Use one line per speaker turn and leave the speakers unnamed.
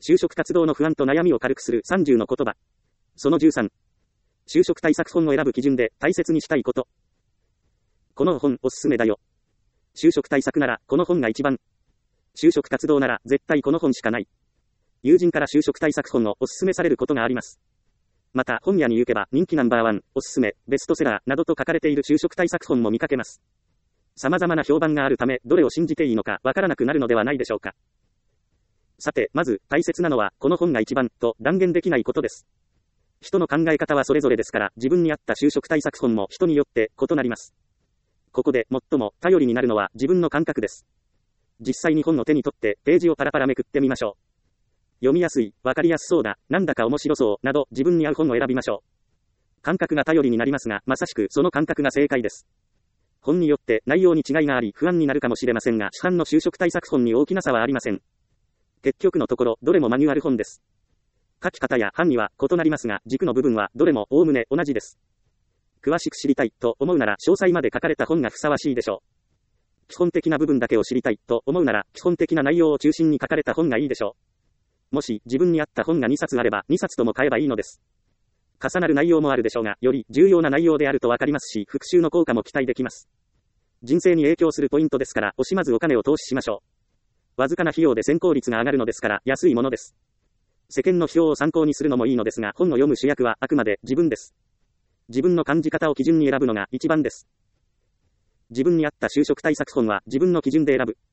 就職活動の不安と悩みを軽くする30の言葉。その13。就職対策本を選ぶ基準で大切にしたいこと。この本おすすめだよ。就職対策ならこの本が一番。就職活動なら絶対この本しかない。友人から就職対策本をおすすめされることがあります。また本屋に行けば人気ナンバーワン、おすすめ、ベストセラーなどと書かれている就職対策本も見かけます。様々な評判があるためどれを信じていいのかわからなくなるのではないでしょうか。さて、まず大切なのはこの本が一番と断言できないことです。人の考え方はそれぞれですから自分に合った就職対策本も人によって異なります。ここで最も頼りになるのは自分の感覚です。実際に本を手に取ってページをパラパラめくってみましょう。読みやすい、わかりやすそうだ、なんだか面白そうなど自分に合う本を選びましょう。感覚が頼りになりますが、まさしくその感覚が正解です。本によって内容に違いがあり不安になるかもしれませんが、市販の就職対策本に大きな差はありません。結局のところどれもマニュアル本です。書き方や範囲は異なりますが、軸の部分はどれもおおむね同じです。詳しく知りたいと思うなら詳細まで書かれた本がふさわしいでしょう。基本的な部分だけを知りたいと思うなら基本的な内容を中心に書かれた本がいいでしょう。もし自分に合った本が2冊あれば2冊とも買えばいいのです。重なる内容もあるでしょうが、より重要な内容であるとわかりますし、復習の効果も期待できます。人生に影響するポイントですから惜しまずお金を投資しましょう。わずかな費用で選考率が上がるのですから安いものです。世間の批評を参考にするのもいいのですが、本を読む主役はあくまで自分です。自分の感じ方を基準に選ぶのが一番です。自分に合った就職対策本は自分の基準で選ぶ。